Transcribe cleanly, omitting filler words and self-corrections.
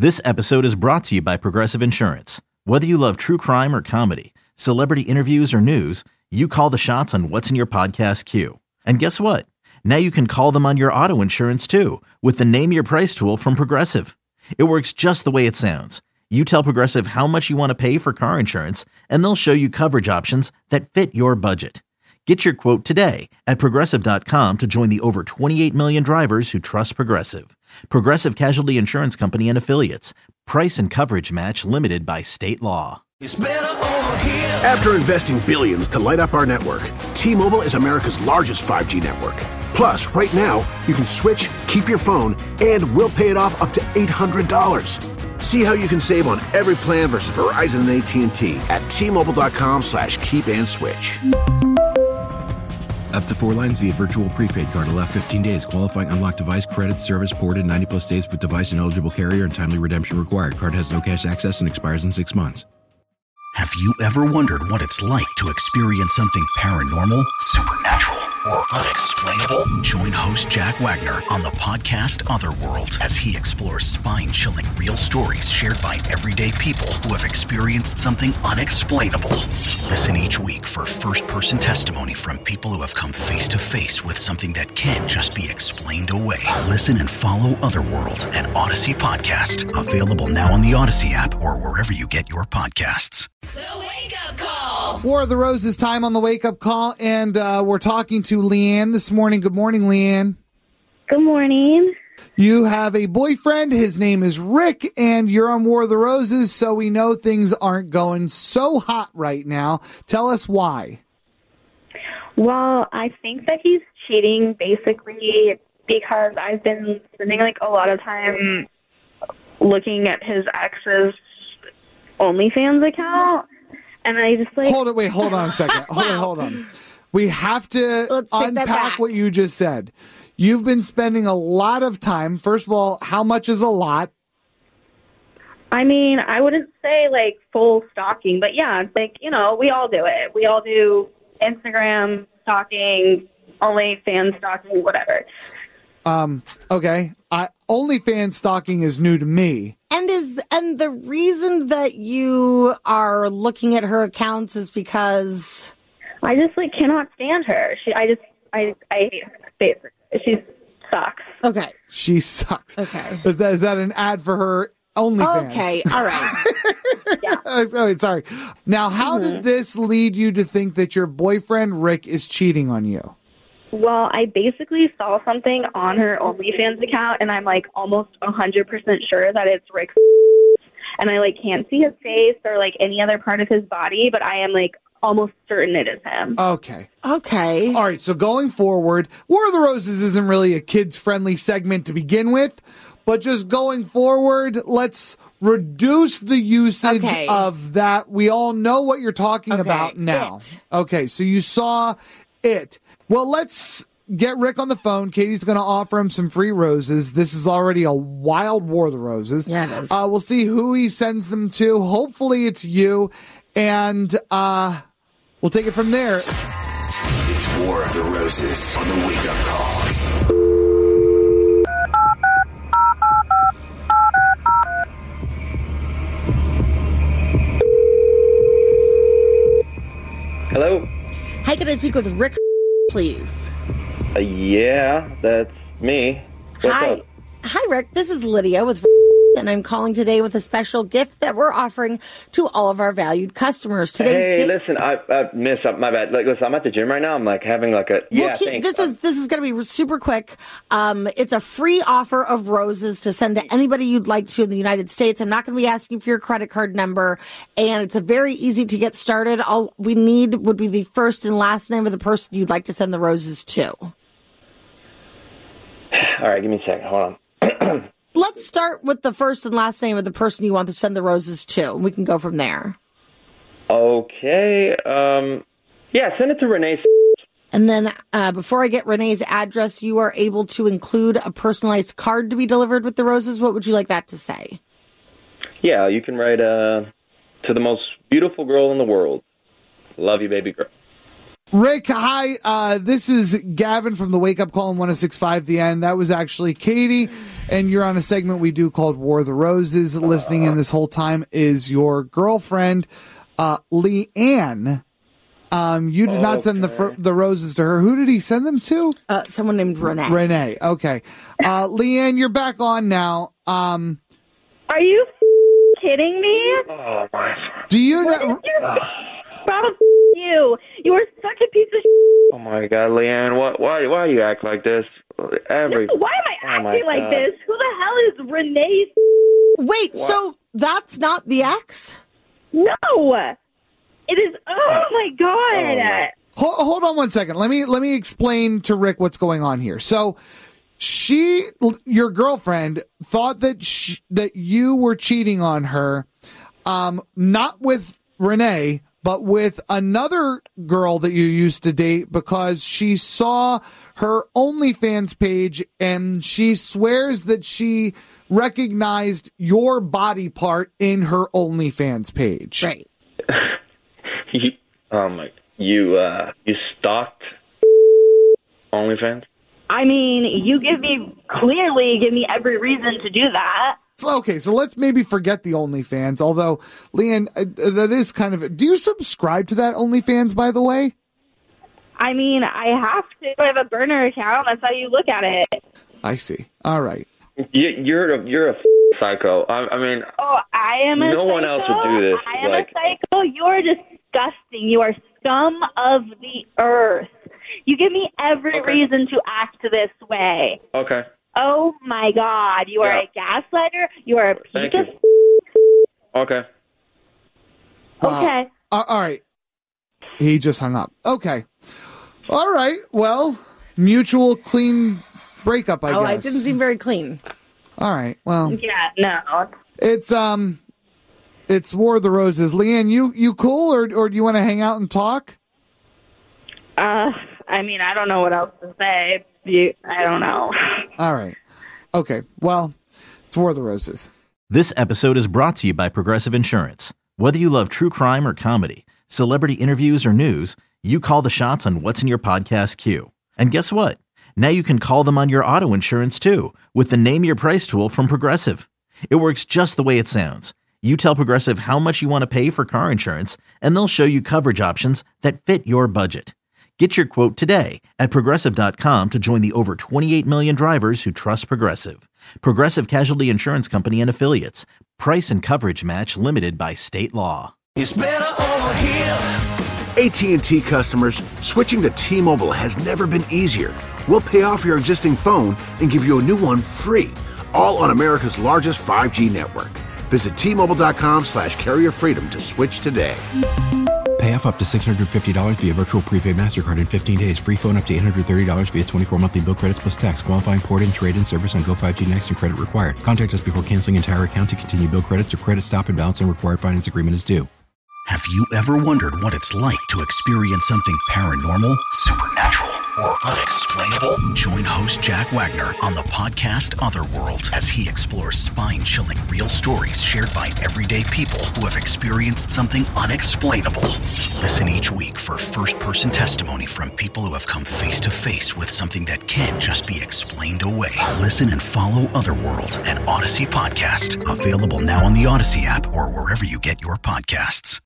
This episode is brought to you by Progressive Insurance. Whether you love true crime or comedy, celebrity interviews or news, you call the shots on what's in your podcast queue. And guess what? Now you can call them on your auto insurance too with the Name Your Price tool from Progressive. It works just the way it sounds. You tell Progressive how much you want to pay for car insurance, and they'll show you coverage options that fit your budget. Get your quote today at Progressive.com to join the over 28 million drivers who trust Progressive. Progressive Casualty Insurance Company and Affiliates. Price and coverage match limited by state law. After investing billions to light up our network, T-Mobile is America's largest 5G network. Plus, right now, you can switch, keep your phone, and we'll pay it off up to $800. See how you can save on every plan versus Verizon and AT&T at T-Mobile.com/keep-and-switch. Up to 4 lines via virtual prepaid card. Allow 15 days. Qualifying unlocked device credit service ported 90-plus days with device and eligible carrier and timely redemption required. Card has no cash access and expires in 6 months. Have you ever wondered what it's like to experience something paranormal, supernatural, or unexplainable? Join host Jack Wagner on the podcast Otherworld as he explores spine-chilling real stories shared by everyday people who have experienced something unexplainable. Listen each week for first-person testimony from people who have come face-to-face with something that can't just be explained away. Listen and follow Otherworld, an Odyssey podcast. Available now on the Odyssey app or wherever you get your podcasts. The Wake Up Call. War of the Roses time on the Wake Up Call, and we're talking to Leanne this morning. Good morning, Leanne. Good morning. You have a boyfriend. His name is Rick, and you're on War of the Roses, so we know things aren't going so hot right now. Tell us why. Well, I think that he's cheating basically because I've been spending a lot of time looking at his ex's OnlyFans account, and I just hold on a second. Hold on. We have to unpack what you just said. You've been spending a lot of time. First of all, how much is a lot? I mean, I wouldn't say full stalking, but yeah, we all do it. We all do Instagram stalking, OnlyFans stalking, whatever. Okay. OnlyFans stalking is new to me. And the reason that you are looking at her accounts is because I just cannot stand her. I hate her. Basically, she sucks. Okay. She sucks. Okay. Is that an ad for her OnlyFans? Okay. All right. Yeah. Oh, sorry. Now, how did this lead you to think that your boyfriend Rick is cheating on you? Well, I basically saw something on her OnlyFans account, and I'm almost 100% sure that it's Rick's. And I can't see his face or any other part of his body, but I am almost certain it is him. Okay. All right. So going forward, War of the Roses isn't really a kids-friendly segment to begin with, but just going forward, let's reduce the usage of that. We all know what you're talking about now. Okay. So you saw it. Well, let's get Rick on the phone. Katie's going to offer him some free roses. This is already a wild War of the Roses. Yeah, it is. We'll see who he sends them to. Hopefully it's you. And we'll take it from there. It's War of the Roses on the Wake Up Call. Hello? Hi, can I speak with Rick, please? Yeah, that's me. What's up? Hi, Rick. This is Lydia with and I'm calling today with a special gift that we're offering to all of our valued customers. Listen, I missed up. My bad. Listen, I'm at the gym right now. I'm having thanks. This is going to be super quick. It's a free offer of roses to send to anybody you'd like to in the United States. I'm not going to be asking for your credit card number, and it's a very easy to get started. All we need would be the first and last name of the person you'd like to send the roses to. All right, give me a second. Hold on. Let's start with the first and last name of the person you want to send the roses to, and we can go from there. Okay. Yeah, send it to Renee. And then before I get Renee's address, you are able to include a personalized card to be delivered with the roses. What would you like that to say? Yeah, you can write to the most beautiful girl in the world. Love you, baby girl. Rick, hi. This is Gavin from the Wake Up Call on 106.5 The End. That was actually Katie, and you're on a segment we do called War of the Roses. Listening in this whole time is your girlfriend, Leanne. You did not send the roses to her. Who did he send them to? Someone named Renee. Renee, okay. Leanne, you're back on now. Are you kidding me? Oh, my. Do you know? You are such a piece of Oh my God, Leanne, why do you act like this? why am I acting like this? Who the hell is Renee? Wait, so that's not the ex? No, it is. Oh my God! Hold on one second. Let me explain to Rick what's going on here. So, your girlfriend, thought that you were cheating on her, not with Renee, but with another girl that you used to date, because she saw her OnlyFans page and she swears that she recognized your body part in her OnlyFans page. Right. You stalked OnlyFans? I mean, you clearly give me every reason to do that. Okay, so let's maybe forget the OnlyFans, although, Leanne, that is kind of... Do you subscribe to that OnlyFans, by the way? I mean, I have to. I have a burner account. That's how you look at it. I see. All right. You're a psycho. I mean... Oh, I am a psycho? No one else would do this. I am a psycho? You're disgusting. You are scum of the earth. You give me every reason to act this way. Okay. Oh, my God. You are a gaslighter. You are a piece of... Okay. Okay. All right. He just hung up. Okay. All right. Well, mutual clean breakup, I guess. Oh, it didn't seem very clean. All right. Well. Yeah, no. It's War of the Roses. Leanne, you cool, or do you want to hang out and talk? I mean, I don't know what else to say. I don't know. All right. Okay. Well, it's War of the Roses. This episode is brought to you by Progressive Insurance. Whether you love true crime or comedy, celebrity interviews or news, you call the shots on what's in your podcast queue. And guess what? Now you can call them on your auto insurance too, with the Name Your Price tool from Progressive. It works just the way it sounds. You tell Progressive how much you want to pay for car insurance, and they'll show you coverage options that fit your budget. Get your quote today at Progressive.com to join the over 28 million drivers who trust Progressive. Progressive Casualty Insurance Company and Affiliates. Price and coverage match limited by state law. It's better over here. AT&T customers, switching to T-Mobile has never been easier. We'll pay off your existing phone and give you a new one free, all on America's largest 5G network. Visit T-Mobile.com/carrier freedom to switch today. Pay off up to $650 via virtual prepaid MasterCard in 15 days. Free phone up to $830 via 24 monthly bill credits plus tax. Qualifying port-in, trade-in service on Go 5G Next and credit required. Contact us before canceling entire account to continue bill credits or credit stop and balance on required finance agreement is due. Have you ever wondered what it's like to experience something paranormal, supernatural, or unexplainable? Join host Jack Wagner on the podcast Otherworld as he explores spine-chilling real stories shared by everyday people who have experienced something unexplainable. Listen each week for first-person testimony from people who have come face-to-face with something that can't just be explained away. Listen and follow Otherworld, an Odyssey podcast. Available now on the Odyssey app or wherever you get your podcasts.